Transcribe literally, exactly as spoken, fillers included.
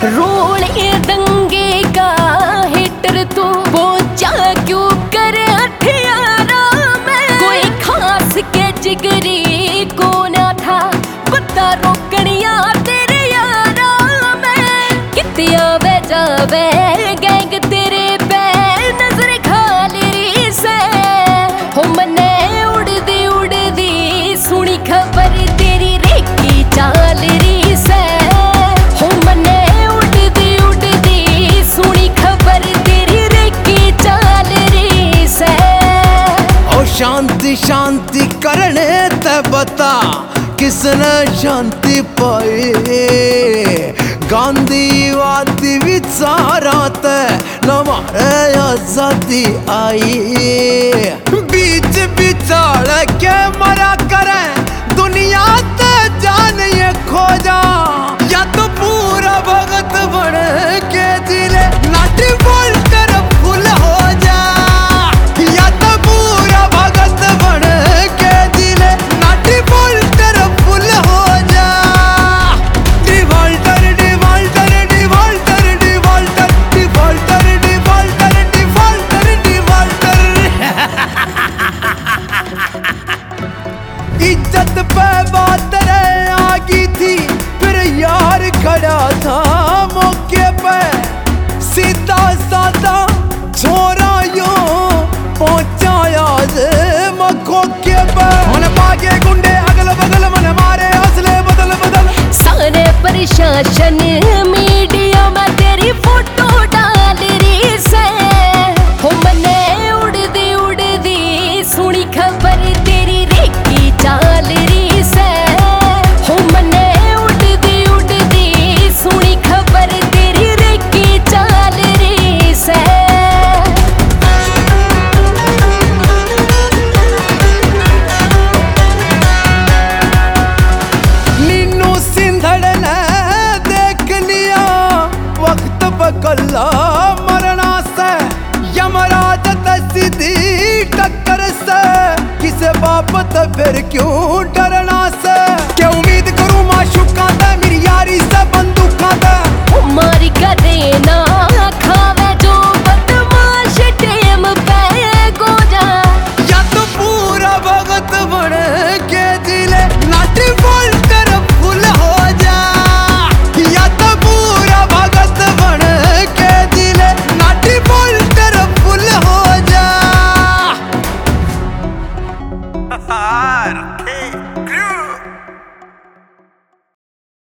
रोले दंगे का हिटर तू पहुंचा क्यों करे हथियारों में। कोई खास के जिगरी को ना था पता रोकनिया तेरे यारों में। कितिया वे जावे गैंग तेरे पे नजर खाली से हो मने उड़दी उड़दी सुनी खबर तेरी रेकी चाल री से। हो मने उड़दी उड़दी सुनी खबर तेरी रेकी चाल री से। ओ शांति शांति करने ते बता किसने शांति पाई। गांधीवादी विचारात नवारे आजादी आई। बीच बिचार के मरा करे दुनिया ते जान ये खोजा। या तो पूरा भगत बन के जिले नाटी वोल्टर फुल हो जा। या तो पूरा भगत बन के जिले नाटी वोल्टर फुल हो जा। डिवॉल्टर डिवॉल्टर डिवॉल्टर डिवॉल्टर डिवॉल्टर डिवॉल्टर डिवॉल्टर डिवॉल्टर। इज्जत पे बात रे आगी थी फिर यार खड़ा था मौके पे। सीधा साधा छोरा यूं पहुंचाया मौके पे। मन भागे गुंडे अगल बगल मन मारे हौसले बदल बदल। सारे प्रशासन मीडिया में तेरी फोटो डाल रही से। हो मने उड़दी उड़दी सुनी खबर तेरी रेकी चाल रही से। हो मने उड़दी उड़दी सुनी खबर तेरी रेकी चाल रही से। नीनू सिंधड़ ने देख लिया वक्त बकल्ला मरना से। यमराज सीधी टक्कर से किसे बापत फिर क्यों डरना से। क्या उम्मीद करूं माशुका ते मेरी यारी से बंदूका ते। मारी का देना खावे जो बदमाश टेम पे गोजा। या तो पूरा भगत बन के जिले नाटी वोल्टर फुल हो जा। या तो पूरा भगत बन के जिले नाटी वोल्टर फुल हो जा।